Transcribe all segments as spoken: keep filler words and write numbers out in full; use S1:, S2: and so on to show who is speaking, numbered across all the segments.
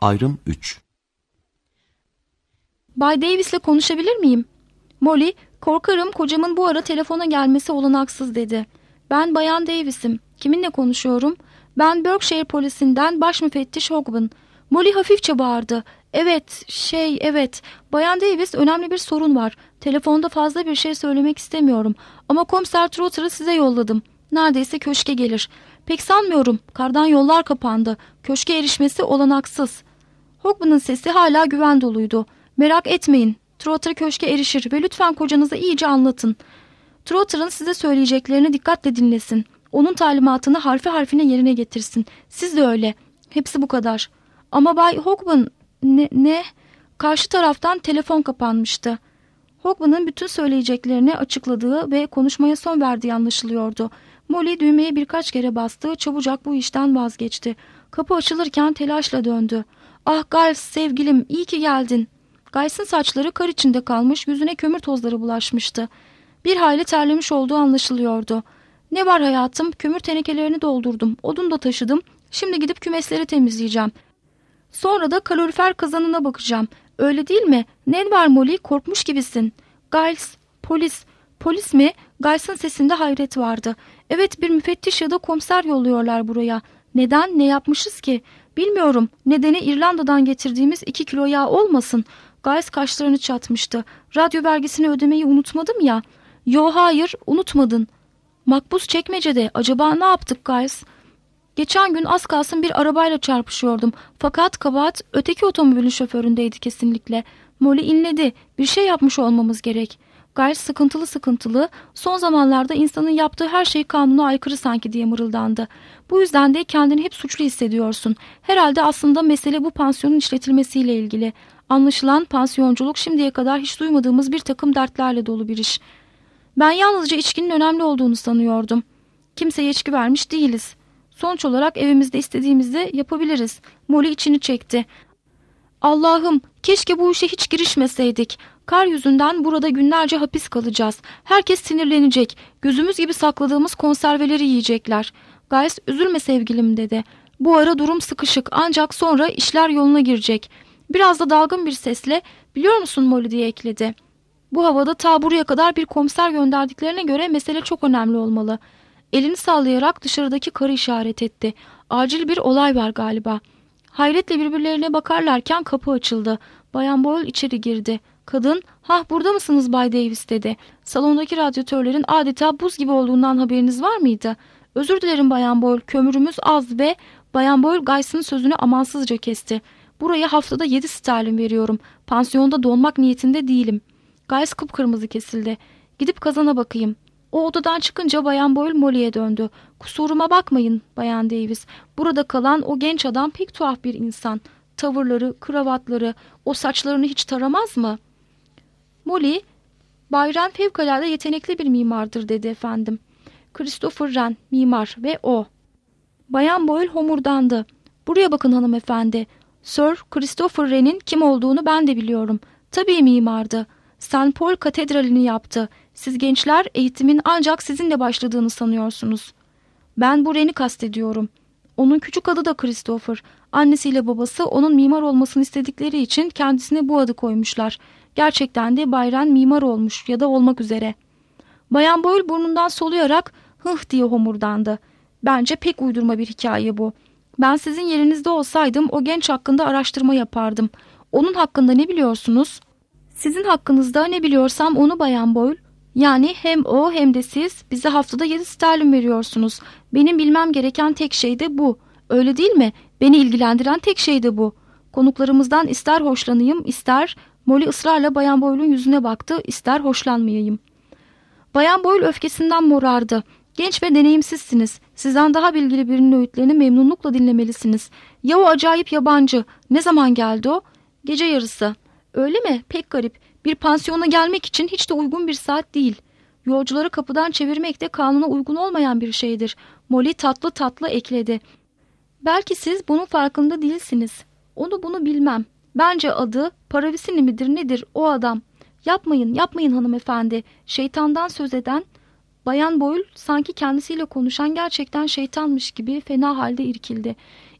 S1: Ayrım üç.
S2: Bay Davis'le konuşabilir miyim? Molly, korkarım kocamın bu ara telefona gelmesi olanaksız dedi. Ben Bayan Davis'im. Kiminle konuşuyorum? Ben Berkshire polisinden baş müfettiş Hogben. Molly hafifçe bağırdı. Evet, şey, evet. Bayan Davis, önemli bir sorun var. Telefonda fazla bir şey söylemek istemiyorum. Ama Komiser Trotter'ı size yolladım. Neredeyse köşke gelir. Pek sanmıyorum. Kardan yollar kapandı. Köşke erişmesi olanaksız. Hogben'ın sesi hala güven doluydu. Merak etmeyin. Trotter köşke erişir ve lütfen kocanıza iyice anlatın. Trotter'ın size söyleyeceklerini dikkatle dinlesin. Onun talimatını harfi harfine yerine getirsin. Siz de öyle. Hepsi bu kadar. Ama Bay Hogben... Ne? ne? Karşı taraftan telefon kapanmıştı. Hogben'ın bütün söyleyeceklerini açıkladığı ve konuşmaya son verdiği anlaşılıyordu. Molly düğmeye birkaç kere bastı, çabucak bu işten vazgeçti. Kapı açılırken telaşla döndü. Ah Giles sevgilim, iyi ki geldin. Giles'ın saçları kar içinde kalmış, yüzüne kömür tozları bulaşmıştı. Bir hayli terlemiş olduğu anlaşılıyordu. Ne var hayatım, kömür tenekelerini doldurdum, odun da taşıdım. Şimdi gidip kümesleri temizleyeceğim. Sonra da kalorifer kazanına bakacağım. Öyle değil mi? Ne var Molly, korkmuş gibisin. Giles, polis. Polis mi? Giles'ın sesinde hayret vardı. Evet, bir müfettiş ya da komiser yolluyorlar buraya. Neden? Ne yapmışız ki? Bilmiyorum. Nedeni İrlanda'dan getirdiğimiz iki kilo yağ olmasın. Giles kaşlarını çatmıştı. Radyo vergisini ödemeyi unutmadım ya. Yo hayır, unutmadın. Makbuz çekmecede. Acaba ne yaptık Giles? Geçen gün az kalsın bir arabayla çarpışıyordum. Fakat kabahat öteki otomobilin şoföründeydi kesinlikle. Molly inledi. Bir şey yapmış olmamız gerek. Giles sıkıntılı sıkıntılı, son zamanlarda insanın yaptığı her şey kanuna aykırı sanki diye mırıldandı. Bu yüzden de kendini hep suçlu hissediyorsun. Herhalde aslında mesele bu pansiyonun işletilmesiyle ilgili. Anlaşılan pansiyonculuk şimdiye kadar hiç duymadığımız bir takım dertlerle dolu bir iş. Ben yalnızca içkinin önemli olduğunu sanıyordum. Kimseye içki vermiş değiliz. Sonuç olarak evimizde istediğimizi yapabiliriz. Molly içini çekti. Allah'ım, keşke bu işe hiç girişmeseydik. Kar yüzünden burada günlerce hapis kalacağız. Herkes sinirlenecek. Gözümüz gibi sakladığımız konserveleri yiyecekler. Giles, üzülme sevgilim dedi. Bu ara durum sıkışık, ancak sonra işler yoluna girecek. Biraz da dalgın bir sesle, biliyor musun Molly diye ekledi. Bu havada ta buraya kadar bir komiser gönderdiklerine göre mesele çok önemli olmalı. Elini sallayarak dışarıdaki karı işaret etti. Acil bir olay var galiba. Hayretle birbirlerine bakarlarken kapı açıldı. Bayan Boyle içeri girdi. Kadın, "Hah, burada mısınız Bay Davis?" dedi. "Salondaki radyatörlerin adeta buz gibi olduğundan haberiniz var mıydı?" "Özür dilerim Bayan Boyle, kömürümüz az ve..." Bayan Boyle Giles'ın sözünü amansızca kesti. "Buraya haftada yedi sterlin veriyorum. Pansiyonda donmak niyetinde değilim." Giles kıpkırmızı kesildi. "Gidip kazana bakayım." O odadan çıkınca Bayan Boyle Molly'e döndü. "Kusuruma bakmayın Bayan Davis. Burada kalan o genç adam pek tuhaf bir insan. Tavırları, kravatları, o saçlarını hiç taramaz mı?" Molly, "Bay Wren fevkalade yetenekli bir mimardır," dedi efendim. "Christopher Wren, mimar ve o." Bayan Boyle homurdandı. "Buraya bakın hanımefendi. Sir Christopher Wren'in kim olduğunu ben de biliyorum. Tabii mimardı. Saint Paul Katedrali'ni yaptı. Siz gençler eğitimin ancak sizinle başladığını sanıyorsunuz. Ben bu Wren'i kastediyorum. Onun küçük adı da Christopher. Annesiyle babası onun mimar olmasını istedikleri için kendisine bu adı koymuşlar. Gerçekten de Bay Wren mimar olmuş ya da olmak üzere." Bayan Boyle burnundan soluyarak "hıh" diye homurdandı. "Bence pek uydurma bir hikaye bu. Ben sizin yerinizde olsaydım o genç hakkında araştırma yapardım. Onun hakkında ne biliyorsunuz?" "Sizin hakkınızda ne biliyorsam onu Bayan Boyle. Yani hem o hem de siz bize haftada yedi sterlin veriyorsunuz. Benim bilmem gereken tek şey de bu. Öyle değil mi? Beni ilgilendiren tek şey de bu. Konuklarımızdan ister hoşlanayım, ister..." Molly ısrarla Bayan Boyle'un yüzüne baktı, "ister hoşlanmayayım." Bayan Boyle öfkesinden morardı. "Genç ve deneyimsizsiniz. Sizden daha bilgili birinin öğütlerini memnunlukla dinlemelisiniz. Ya o acayip yabancı? Ne zaman geldi o?" "Gece yarısı." "Öyle mi? Pek garip. Bir pansiyona gelmek için hiç de uygun bir saat değil. Yolcuları kapıdan çevirmek de kanuna uygun olmayan bir şeydir." Molly tatlı tatlı ekledi. "Belki siz bunun farkında değilsiniz. Onu bunu bilmem. Bence adı Paravisini midir nedir o adam. Yapmayın, yapmayın hanımefendi. Şeytandan söz eden..." Bayan Boyle sanki kendisiyle konuşan gerçekten şeytanmış gibi fena halde irkildi.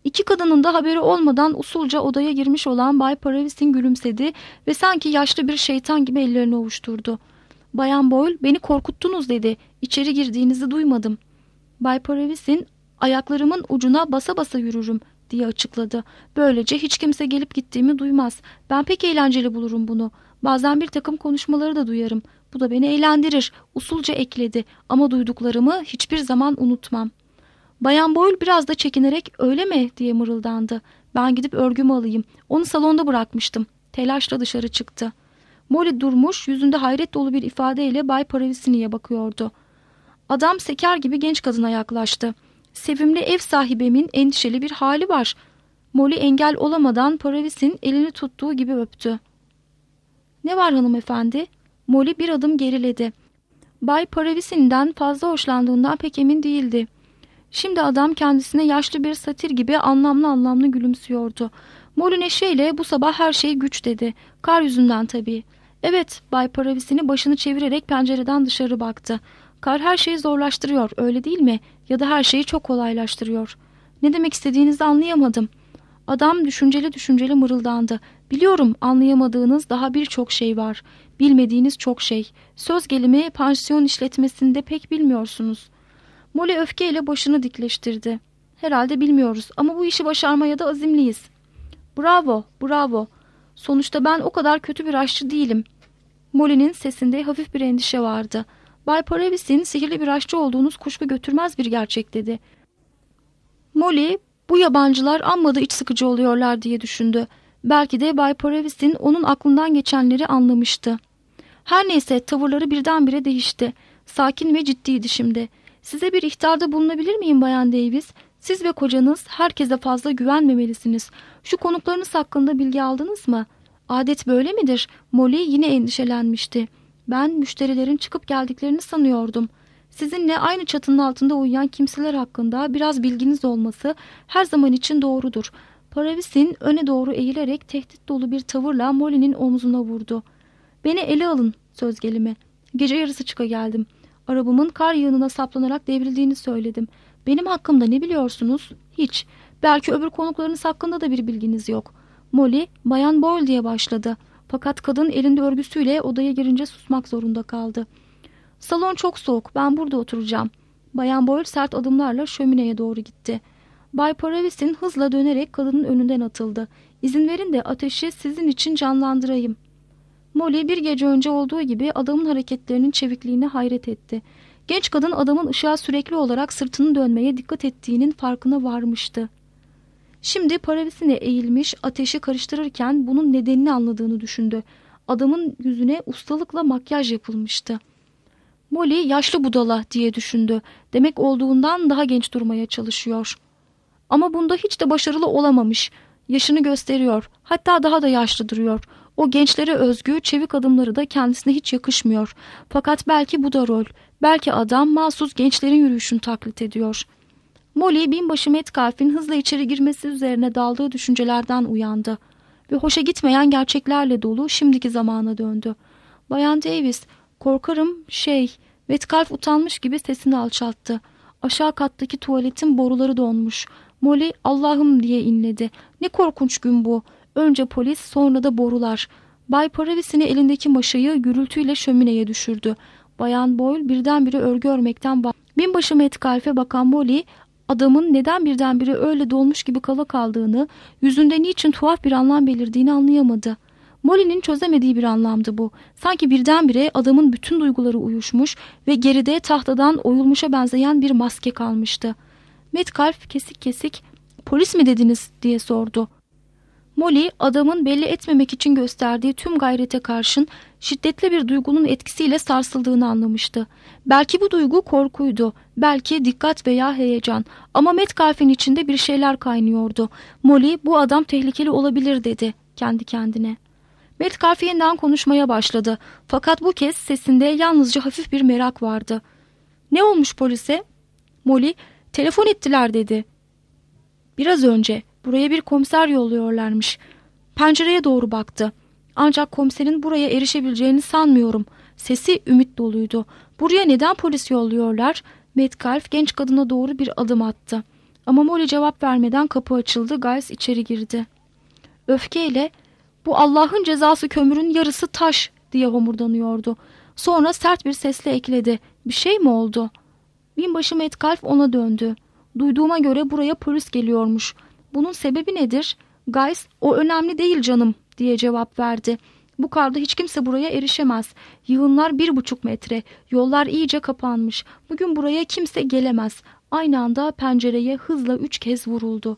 S2: İki kadının da haberi olmadan usulca odaya girmiş olan Bay Paravis'in gülümsedi ve sanki yaşlı bir şeytan gibi ellerini ovuşturdu. Bayan Boyle, beni korkuttunuz dedi. İçeri girdiğinizi duymadım. Bay Paravis'in ayaklarımın ucuna basa basa yürürüm diye açıkladı. Böylece hiç kimse gelip gittiğimi duymaz. Ben pek eğlenceli bulurum bunu. Bazen bir takım konuşmaları da duyarım. Bu da beni eğlendirir. Usulca ekledi ama duyduklarımı hiçbir zaman unutmam. Bayan Boyle biraz da çekinerek öyle mi diye mırıldandı. Ben gidip örgümü alayım. Onu salonda bırakmıştım. Telaşla dışarı çıktı. Molly durmuş, yüzünde hayret dolu bir ifadeyle Bay Paravisini'ye bakıyordu. Adam seker gibi genç kadına yaklaştı. Sevimli ev sahibemin endişeli bir hali var. Molly engel olamadan Paravis'in elini tuttuğu gibi öptü. Ne var hanımefendi? Molly bir adım geriledi. Bay Paravisini'den fazla hoşlandığından pek emin değildi. Şimdi adam kendisine yaşlı bir satir gibi anlamlı anlamlı gülümsüyordu. Molly neşeyle bu sabah her şey güç dedi. Kar yüzünden tabii. Evet, Bay Paravisini başını çevirerek pencereden dışarı baktı. Kar her şeyi zorlaştırıyor, öyle değil mi? Ya da her şeyi çok kolaylaştırıyor. Ne demek istediğinizi anlayamadım. Adam düşünceli düşünceli mırıldandı. Biliyorum, anlayamadığınız daha birçok şey var. Bilmediğiniz çok şey. Söz gelimi pansiyon işletmesinde pek bilmiyorsunuz. Molly öfkeyle başını dikleştirdi. Herhalde bilmiyoruz ama bu işi başarmaya da azimliyiz. Bravo, bravo. Sonuçta ben o kadar kötü bir aşçı değilim. Molly'nin sesinde hafif bir endişe vardı. Bay Paravis'in sihirli bir aşçı olduğunuz kuşku götürmez bir gerçek dedi. Molly, bu yabancılar amma da iç sıkıcı oluyorlar diye düşündü. Belki de Bay Paravis'in onun aklından geçenleri anlamıştı. Her neyse, tavırları birdenbire değişti. Sakin ve ciddiydi şimdi. Size bir ihtarda bulunabilir miyim Bayan Davis? Siz ve kocanız herkese fazla güvenmemelisiniz. Şu konuklarınız hakkında bilgi aldınız mı? Adet böyle midir? Molly yine endişelenmişti. Ben müşterilerin çıkıp geldiklerini sanıyordum. Sizinle aynı çatının altında uyuyan kimseler hakkında biraz bilginiz olması her zaman için doğrudur. Paravis'in öne doğru eğilerek tehdit dolu bir tavırla Molly'nin omzuna vurdu. Beni ele alın söz gelimi. Gece yarısı çıka geldim. Arabamın kar yığınına saplanarak devrildiğini söyledim. Benim hakkımda ne biliyorsunuz? Hiç. Belki öbür konuklarınız hakkında da bir bilginiz yok. Molly, Bayan Boyle diye başladı. Fakat kadın elinde örgüsüyle odaya girince susmak zorunda kaldı. Salon çok soğuk, ben burada oturacağım. Bayan Boyle sert adımlarla şömineye doğru gitti. Bay Paravis'in hızla dönerek kadının önünden atıldı. İzin verin de ateşi sizin için canlandırayım. Molly bir gece önce olduğu gibi adamın hareketlerinin çevikliğine hayret etti. Genç kadın adamın ışığa sürekli olarak sırtını dönmeye dikkat ettiğinin farkına varmıştı. Şimdi Paravisine eğilmiş, ateşi karıştırırken bunun nedenini anladığını düşündü. Adamın yüzüne ustalıkla makyaj yapılmıştı. Molly yaşlı budala diye düşündü. Demek olduğundan daha genç durmaya çalışıyor. Ama bunda hiç de başarılı olamamış. Yaşını gösteriyor. Hatta daha da yaşlı duruyor. O gençlere özgü çevik adımları da kendisine hiç yakışmıyor. Fakat belki bu da rol. Belki adam mahsus gençlerin yürüyüşünü taklit ediyor. Molly binbaşı Metcalf'in hızla içeri girmesi üzerine daldığı düşüncelerden uyandı. Ve hoşa gitmeyen gerçeklerle dolu şimdiki zamana döndü. Bayan Davis, korkarım şey... Metcalf utanmış gibi sesini alçalttı. Aşağı kattaki tuvaletin boruları donmuş. Molly Allah'ım diye inledi. Ne korkunç gün bu. Önce polis, sonra da borular. Bay Paravisini elindeki maşayı gürültüyle şömineye düşürdü. Bayan Boyle birdenbire örgü örmekten bak. Binbaşı Metcalf'e bakan Molly, adamın neden birdenbire öyle dolmuş gibi kala kaldığını, yüzünde niçin tuhaf bir anlam belirdiğini anlayamadı. Molly'nin çözemediği bir anlamdı bu. Sanki birdenbire adamın bütün duyguları uyuşmuş ve geride tahtadan oyulmuşa benzeyen bir maske kalmıştı. Metcalf kesik kesik, "Polis mi dediniz?" diye sordu. Molly, adamın belli etmemek için gösterdiği tüm gayrete karşın şiddetli bir duygunun etkisiyle sarsıldığını anlamıştı. Belki bu duygu korkuydu, belki dikkat veya heyecan, ama Metcalf'in içinde bir şeyler kaynıyordu. Molly, bu adam tehlikeli olabilir dedi kendi kendine. Metcalf yeniden konuşmaya başladı. Fakat bu kez sesinde yalnızca hafif bir merak vardı. "Ne olmuş polise?" Molly, "Telefon ettiler" dedi. "Biraz önce. Buraya bir komiser yolluyorlarmış." Pencereye doğru baktı. "Ancak komiserin buraya erişebileceğini sanmıyorum." Sesi ümit doluydu. "Buraya neden polis yolluyorlar?" Metcalf genç kadına doğru bir adım attı. Ama Molly cevap vermeden kapı açıldı. Giles içeri girdi. Öfkeyle "Bu Allah'ın cezası, kömürün yarısı taş" diye homurdanıyordu. Sonra sert bir sesle ekledi. "Bir şey mi oldu?" Binbaşı Metcalf ona döndü. "Duyduğuma göre buraya polis geliyormuş. Bunun sebebi nedir?" Giles "O önemli değil canım" diye cevap verdi. "Bu karda hiç kimse buraya erişemez. Yığınlar bir buçuk metre. Yollar iyice kapanmış. Bugün buraya kimse gelemez." Aynı anda pencereye hızla üç kez vuruldu.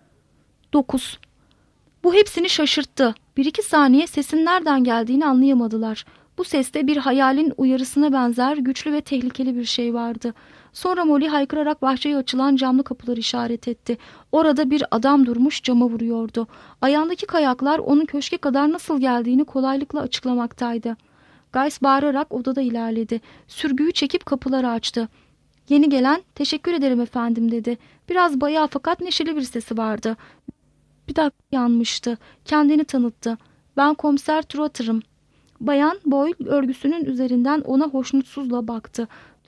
S2: Dokuz. Bu hepsini şaşırttı. Bir iki saniye sesin nereden geldiğini anlayamadılar. Bu seste bir hayalin uyarısına benzer güçlü ve tehlikeli bir şey vardı. Sonra Molly haykırarak bahçeye açılan camlı kapıları işaret etti. Orada bir adam durmuş, cama vuruyordu. Ayağındaki kayaklar onun köşke kadar nasıl geldiğini kolaylıkla açıklamaktaydı. Giles bağırarak odada ilerledi. Sürgüyü çekip kapıları açtı. Yeni gelen "Teşekkür ederim efendim" dedi. Biraz bayağı fakat neşeli bir sesi vardı. Bir dakika yanmıştı. Kendini tanıttı. "Ben komiser Trotter'ım." Bayan Boyle örgüsünün üzerinden ona hoşnutsuzla baktı.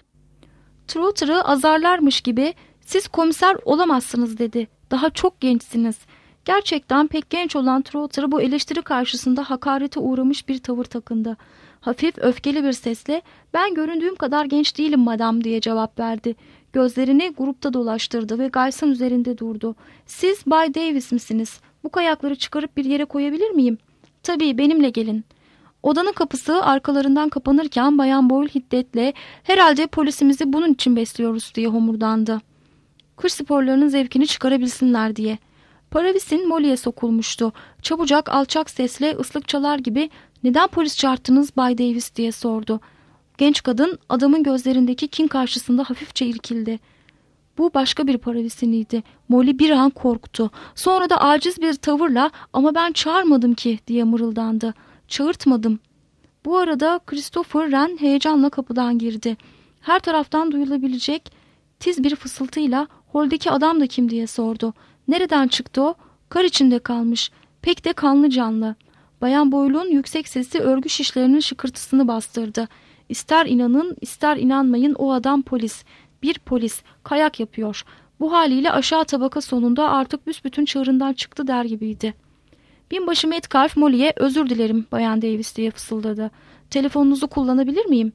S2: Trotter'ı azarlarmış gibi "Siz komiser olamazsınız" dedi. "Daha çok gençsiniz." Gerçekten pek genç olan Trotter bu eleştiri karşısında hakarete uğramış bir tavır takındı. Hafif öfkeli bir sesle "Ben göründüğüm kadar genç değilim madam" diye cevap verdi. Gözlerini grupta dolaştırdı ve Giles'ın üzerinde durdu. "Siz Bay Davis misiniz? Bu kayakları çıkarıp bir yere koyabilir miyim?" "Tabii, benimle gelin." Odanın kapısı arkalarından kapanırken Bayan Boyle hiddetle "Herhalde polisimizi bunun için besliyoruz" diye homurdandı. Kış sporlarının zevkini çıkarabilsinler diye. Paravis'in Molly'e sokulmuştu. Çabucak alçak sesle ıslık çalar gibi "Neden polis çağırttınız Bay Davis?" diye sordu. Genç kadın adamın gözlerindeki kin karşısında hafifçe irkildi. Bu başka bir Paravis'iniydi. Molly bir an korktu. Sonra da aciz bir tavırla "Ama ben çağırmadım ki" diye mırıldandı. "Çağırtmadım." Bu arada Christopher Wren heyecanla kapıdan girdi. Her taraftan duyulabilecek tiz bir fısıltıyla "Holdeki adam da kim?" diye sordu. "Nereden çıktı o?" "Kar içinde kalmış. Pek de kanlı canlı." Bayan Boyle'un yüksek sesi örgü şişlerinin şıkırtısını bastırdı. "İster inanın ister inanmayın, o adam polis. Bir polis. Kayak yapıyor. Bu haliyle aşağı tabaka sonunda artık büsbütün çığırından çıktı" der gibiydi. Binbaşı Metcalf Molly'e "Özür dilerim Bayan Davis" diye fısıldadı. "Telefonunuzu kullanabilir miyim?"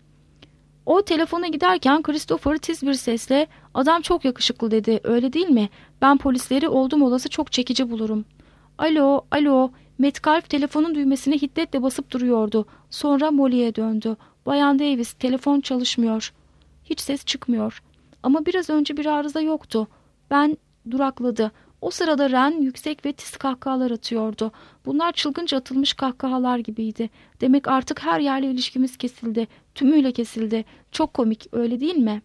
S2: O telefona giderken Christopher tiz bir sesle "Adam çok yakışıklı" dedi. "Öyle değil mi? Ben polisleri oldum olası çok çekici bulurum." "Alo, alo." Metcalf telefonun düğmesine hiddetle basıp duruyordu. Sonra Molly'e döndü. "Bayan Davis, telefon çalışmıyor." Hiç ses çıkmıyor. "Ama biraz önce bir arıza yoktu." Ben durakladı. O sırada Wren yüksek ve tiz kahkahalar atıyordu. Bunlar çılgınca atılmış kahkahalar gibiydi. Demek artık her yerle ilişkimiz kesildi. Tümüyle kesildi. Çok komik, öyle değil mi?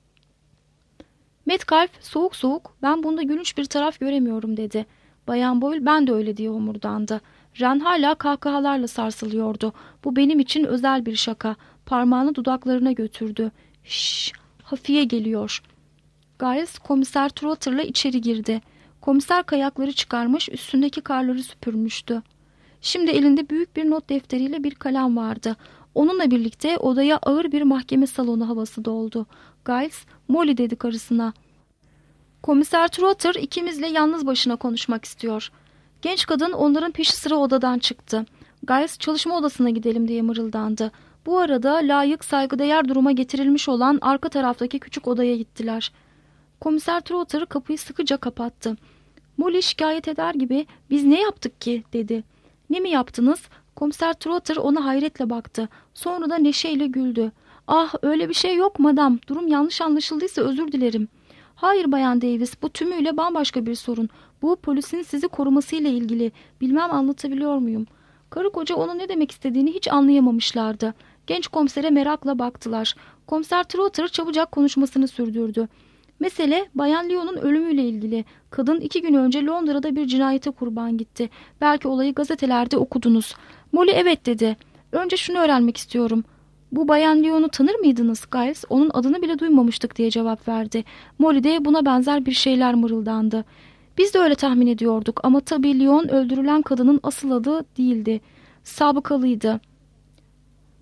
S2: Metcalf soğuk soğuk "Ben bunda gülünç bir taraf göremiyorum" dedi. Bayan Boyle "Ben de öyle" diye homurdandı. Wren hala kahkahalarla sarsılıyordu. "Bu benim için özel bir şaka." Parmağını dudaklarına götürdü. "Şşş, hafiye geliyor." Giles komiser Trotter'la içeri girdi. Komiser kayakları çıkarmış, üstündeki karları süpürmüştü. Şimdi elinde büyük bir not defteriyle bir kalem vardı. Onunla birlikte odaya ağır bir mahkeme salonu havası doldu. Giles, "Molly" dedi karısına. "Komiser Trotter ikimizle yalnız başına konuşmak istiyor." Genç kadın onların peşi sıra odadan çıktı. Giles "Çalışma odasına gidelim" diye mırıldandı. Bu arada layık, saygıdeğer duruma getirilmiş olan arka taraftaki küçük odaya gittiler. Komiser Trotter kapıyı sıkıca kapattı. Molly şikayet eder gibi "Biz ne yaptık ki?" dedi. "Ne mi yaptınız?" Komiser Trotter ona hayretle baktı. Sonra da neşeyle güldü. "Ah, öyle bir şey yok madam. Durum yanlış anlaşıldıysa özür dilerim." "Hayır Bayan Davis, bu tümüyle bambaşka bir sorun. Bu polisin sizi korumasıyla ilgili. Bilmem anlatabiliyor muyum?" Karı koca onun ne demek istediğini hiç anlayamamışlardı. Genç komisere merakla baktılar. Komiser Trotter çabucak konuşmasını sürdürdü. "Mesele Bayan Leon'un ölümüyle ilgili. Kadın iki gün önce Londra'da bir cinayete kurban gitti. Belki olayı gazetelerde okudunuz." Molly "Evet" dedi. "Önce şunu öğrenmek istiyorum. Bu Bayan Leon'u tanır mıydınız?" Giles "Onun adını bile duymamıştık" diye cevap verdi. Molly de buna benzer bir şeyler mırıldandı. "Biz de öyle tahmin ediyorduk ama tabii Leon öldürülen kadının asıl adı değildi. Sabıkalıydı."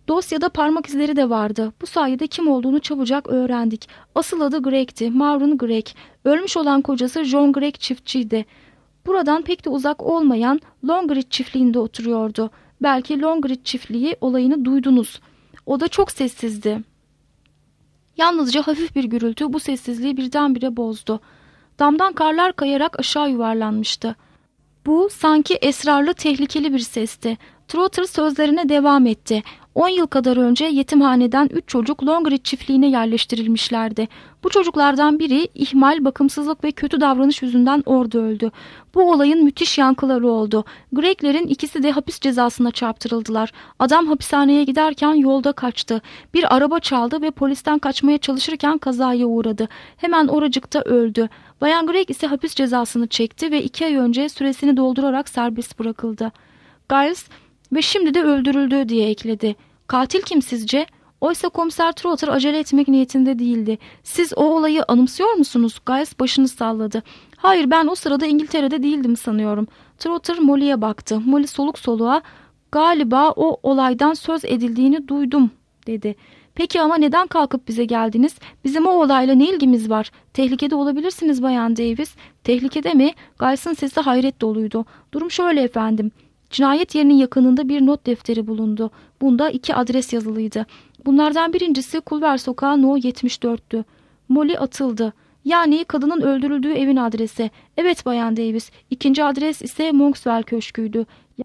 S2: Dosyada parmak izleri de vardı. Bu sayede kim olduğunu çabucak öğrendik. Asıl adı Greg'ti. Maureen Gregg. Ölmüş olan kocası John Gregg çiftçiydi. Buradan pek de uzak olmayan Longridge çiftliğinde oturuyordu. Belki Longridge çiftliği olayını duydunuz. O da çok sessizdi. Yalnızca hafif bir gürültü bu sessizliği birdenbire bozdu. Damdan karlar kayarak aşağı yuvarlanmıştı. Bu sanki esrarlı, tehlikeli bir sesti. Trotter sözlerine devam etti. On yıl kadar önce yetimhaneden üç çocuk Longridge çiftliğine yerleştirilmişlerdi. Bu çocuklardan biri ihmal, bakımsızlık ve kötü davranış yüzünden orada öldü. Bu olayın müthiş yankıları oldu. Greg'lerin ikisi de hapis cezasına çarptırıldılar. Adam hapishaneye giderken yolda kaçtı. Bir araba çaldı ve polisten kaçmaya çalışırken kazaya uğradı. Hemen oracıkta öldü. Bayan Gregg ise hapis cezasını çekti ve iki ay önce süresini doldurarak serbest bırakıldı. Giles ve şimdi de öldürüldü diye ekledi. Katil kim sizce? Oysa komiser Trotter acele etmek niyetinde değildi. Siz o olayı anımsıyor musunuz? Giles başını salladı. Hayır, ben o sırada İngiltere'de değildim sanıyorum. Trotter Molly'e baktı. Molly soluk soluğa galiba o olaydan söz edildiğini duydum dedi. Peki ama neden kalkıp bize geldiniz? Bizim o olayla ne ilgimiz var? Tehlikede olabilirsiniz Bayan Davis. Tehlikede mi? Giles'ın sesi hayret doluydu. Durum şöyle efendim. Cinayet yerinin yakınında bir not defteri bulundu. Bunda iki adres yazılıydı. Bunlardan birincisi Culver Sokağı No yetmiş dörttü. Molly atıldı. Yani kadının öldürüldüğü evin adresi. Evet Bayan Davis. İkinci adres ise Monkswell Köşkü'ydü.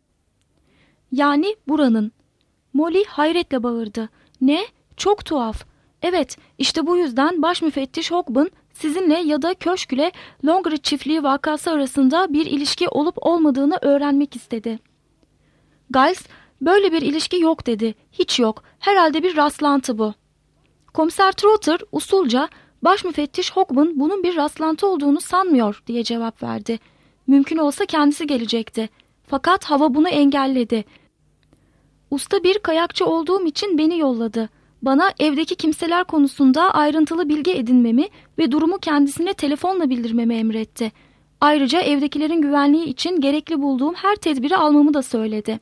S2: Yani buranın. Molly hayretle bağırdı. Ne? Çok tuhaf. Evet, işte bu yüzden baş müfettiş Hogben sizinle ya da köşküle Longridge çiftliği vakası arasında bir ilişki olup olmadığını öğrenmek istedi. Giles, böyle bir ilişki yok dedi. Hiç yok. Herhalde bir rastlantı bu. Komiser Trotter usulca baş müfettiş Hogben bunun bir rastlantı olduğunu sanmıyor diye cevap verdi. Mümkün olsa kendisi gelecekti. Fakat hava bunu engelledi. Usta bir kayakçı olduğum için beni yolladı. Bana evdeki kimseler konusunda ayrıntılı bilgi edinmemi ve durumu kendisine telefonla bildirmemi emretti. Ayrıca evdekilerin güvenliği için gerekli bulduğum her tedbiri almamı da söyledi.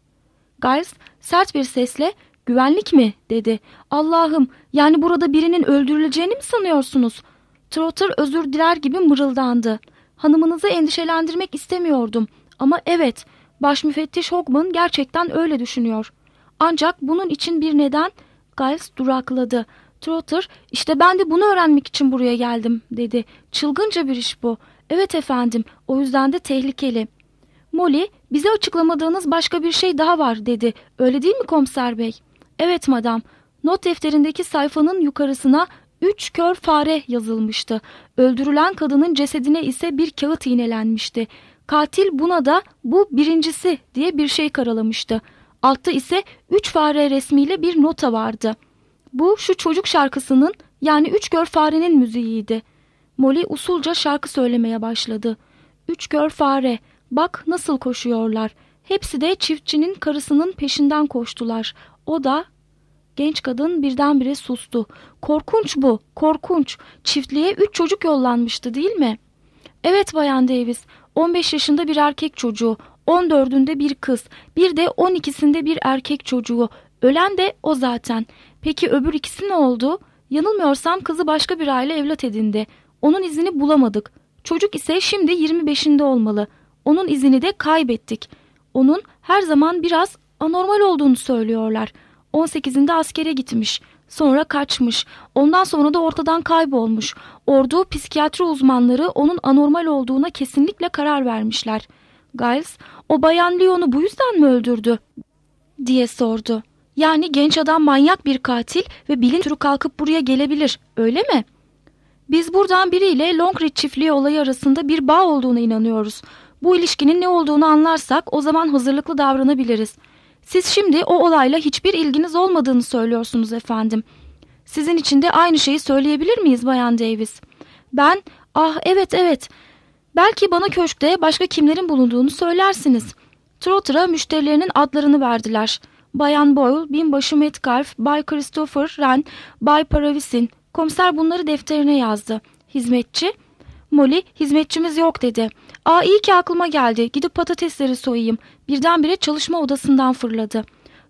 S2: Giles sert bir sesle "Güvenlik mi?" dedi. "Allah'ım, yani burada birinin öldürüleceğini mi sanıyorsunuz?" Trotter özür diler gibi mırıldandı. "Hanımınızı endişelendirmek istemiyordum ama evet, baş müfettiş Hogben gerçekten öyle düşünüyor. Ancak bunun için bir neden..." Giles durakladı. Trotter, "İşte ben de bunu öğrenmek için buraya geldim," dedi. "Çılgınca bir iş bu." "Evet efendim, o yüzden de tehlikeli." Molly, "Bize açıklamadığınız başka bir şey daha var," dedi. "Öyle değil mi komiser bey?" "Evet madam." Not defterindeki sayfanın yukarısına üç kör fare yazılmıştı. Öldürülen kadının cesedine ise bir kağıt iğnelenmişti. Katil buna da "bu birincisi" diye bir şey karalamıştı. Altta ise üç fare resmiyle bir nota vardı. Bu şu çocuk şarkısının, yani üç kör farenin müziğiydi. Molly usulca şarkı söylemeye başladı. Üç kör fare, bak nasıl koşuyorlar. Hepsi de çiftçinin karısının peşinden koştular. O da... Genç kadın birdenbire sustu. "Korkunç bu, korkunç. Çiftliğe üç çocuk yollanmıştı değil mi?" "Evet Bayan Davis, on beş yaşında bir erkek çocuğu, on dördünde bir kız, bir de on ikisinde bir erkek çocuğu. Ölen de o zaten. Peki öbür ikisi ne oldu? Yanılmıyorsam kızı başka bir aile evlat edindi. Onun izini bulamadık. Çocuk ise şimdi yirmi beşinde olmalı. Onun izini de kaybettik. Onun her zaman biraz anormal olduğunu söylüyorlar. on sekizinde askere gitmiş. Sonra kaçmış. Ondan sonra da ortadan kaybolmuş. Ordu psikiyatri uzmanları onun anormal olduğuna kesinlikle karar vermişler." Giles, "O bayan Leon'u bu yüzden mi öldürdü?" diye sordu. "Yani genç adam manyak bir katil ve bilin türü kalkıp buraya gelebilir, öyle mi?" "Biz buradan biriyle Longridge çiftliği olayı arasında bir bağ olduğuna inanıyoruz. Bu ilişkinin ne olduğunu anlarsak o zaman hazırlıklı davranabiliriz. Siz şimdi o olayla hiçbir ilginiz olmadığını söylüyorsunuz efendim. Sizin için de aynı şeyi söyleyebilir miyiz Bayan Davis?" "Ben, ah evet evet. Belki bana köşkte başka kimlerin bulunduğunu söylersiniz." Trotter'a müşterilerinin adlarını verdiler. Bayan Boyle, binbaşı Metcalf, Bay Christopher Wren, Bay Paravisin. Komiser bunları defterine yazdı. "Hizmetçi?" Molly, "Hizmetçimiz yok," dedi. "Aa, iyi ki aklıma geldi. Gidip patatesleri soyayım." Birdenbire çalışma odasından fırladı.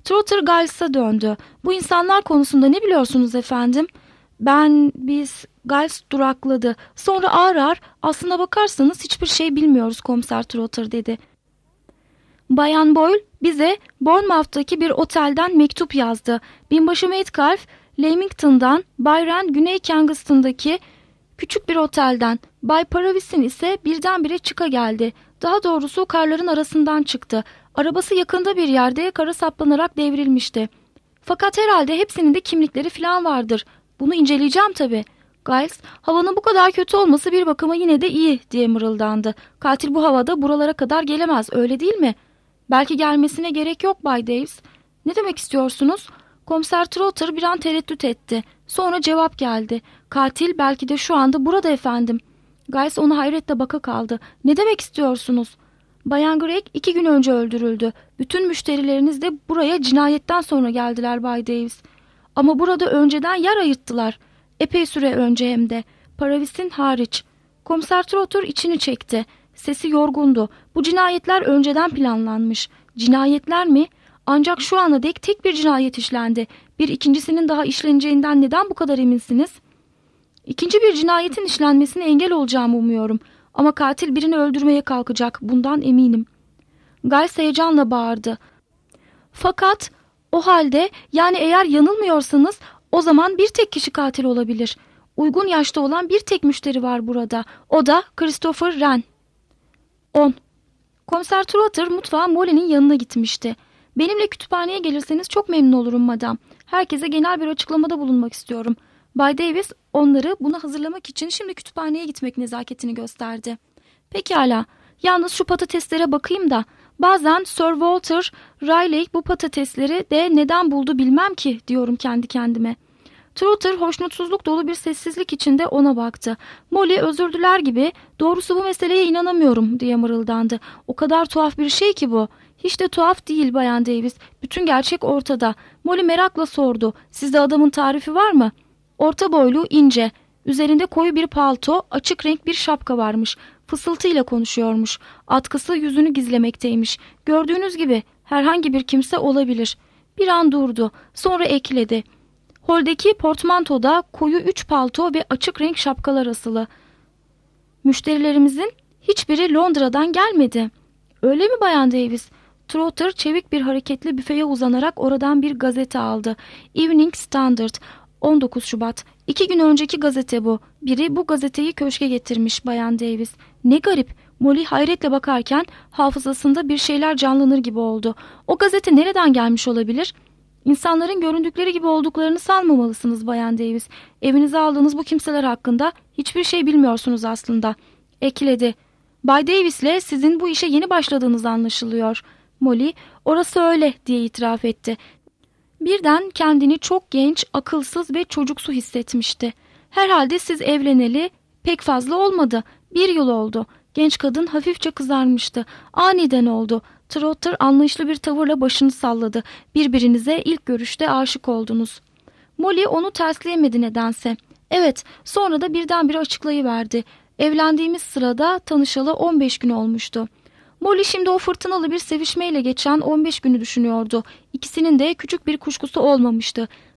S2: Trotter Giles'a döndü. Bu insanlar konusunda ne biliyorsunuz efendim? Ben, biz... Giles durakladı. Sonra ağır ağır, aslına bakarsanız hiçbir şey bilmiyoruz komiser Trotter dedi. Bayan Boyle bize Bournemouth'taki bir otelden mektup yazdı. Binbaşı Metcalf, Leamington'dan, Bay Wren Güney Kensington'daki küçük bir otelden, Bay Paravis'in ise birdenbire çıka geldi. Daha doğrusu karların arasından çıktı. Arabası yakında bir yerde kara saplanarak devrilmişti. Fakat herhalde hepsinin de kimlikleri falan vardır. Bunu inceleyeceğim tabii. Giles, havanın bu kadar kötü olması bir bakıma yine de iyi diye mırıldandı. Katil bu havada buralara kadar gelemez, öyle değil mi? Belki gelmesine gerek yok Bay Davis. Ne demek istiyorsunuz? Komiser Trotter bir an tereddüt etti. Sonra cevap geldi. Katil belki de şu anda burada efendim. Giles ona hayretle baka kaldı. Ne demek istiyorsunuz? Bayan Gregg iki gün önce öldürüldü. Bütün müşterileriniz de buraya cinayetten sonra geldiler Bay Davis. Ama burada önceden yer ayırttılar. Epey süre önce hem de. Paravis'in hariç. Komiser Trotter içini çekti. Sesi yorgundu. Bu cinayetler önceden planlanmış. Cinayetler mi? Ancak şu ana dek tek bir cinayet işlendi. Bir ikincisinin daha işleneceğinden neden bu kadar eminsiniz? İkinci bir cinayetin işlenmesine engel olacağımı umuyorum. Ama katil birini öldürmeye kalkacak. Bundan eminim. Giles heyecanla bağırdı. Fakat o halde, yani eğer yanılmıyorsanız, o zaman bir tek kişi katil olabilir. Uygun yaşta olan bir tek müşteri var burada. O da Christopher Wren. on. Komiser Trotter mutfağa Molly'nin yanına gitmişti. Benimle kütüphaneye gelirseniz çok memnun olurum madam. Herkese genel bir açıklamada bulunmak istiyorum. Bay Davis onları buna hazırlamak için şimdi kütüphaneye gitmek nezaketini gösterdi. Pekala. Yalnız şu patateslere bakayım da. Bazen Sir Walter Raleigh bu patatesleri de neden buldu bilmem ki diyorum kendi kendime. Trotter hoşnutsuzluk dolu bir sessizlik içinde ona baktı. Molly özür diler gibi doğrusu bu meseleye inanamıyorum diye mırıldandı. O kadar tuhaf bir şey ki bu. Hiç de tuhaf değil Bayan Davis. Bütün gerçek ortada. Molly merakla sordu. Sizde adamın tarifi var mı? Orta boylu, ince. Üzerinde koyu bir palto, açık renk bir şapka varmış. Fısıltıyla konuşuyormuş. Atkısı yüzünü gizlemekteymiş. Gördüğünüz gibi herhangi bir kimse olabilir. Bir an durdu. Sonra ekledi. Holdeki portmantoda koyu üç palto ve açık renk şapkalar asılı. Müşterilerimizin hiçbiri Londra'dan gelmedi. Öyle mi Bayan Davis? Trotter çevik bir hareketle büfeye uzanarak oradan bir gazete aldı. Evening Standard, on dokuz Şubat. İki gün önceki gazete bu. Biri bu gazeteyi köşke getirmiş Bayan Davis. Ne garip. Molly hayretle bakarken hafızasında bir şeyler canlanır gibi oldu. O gazete nereden gelmiş olabilir? İnsanların göründükleri gibi olduklarını sanmamalısınız Bayan Davis. Evinize aldığınız bu kimseler hakkında hiçbir şey bilmiyorsunuz aslında. Ekledi. Bay Davis'le sizin bu işe yeni başladığınız anlaşılıyor. Molly, orası öyle diye itiraf etti. Birden kendini çok genç, akılsız ve çocuksu hissetmişti. Herhalde siz evleneli pek fazla olmadı. Bir yıl oldu. Genç kadın hafifçe kızarmıştı. Aniden oldu. Trotter anlayışlı bir tavırla başını salladı. Birbirinize ilk görüşte aşık oldunuz. Molly onu tersleyemedi nedense. Evet, sonra da birdenbire açıklayıverdi. Evlendiğimiz sırada tanışalı on beş gün olmuştu. Molly şimdi o fırtınalı bir sevişmeyle geçen on beş günü düşünüyordu. İkisinin de küçük bir kuşkusu olmamıştı.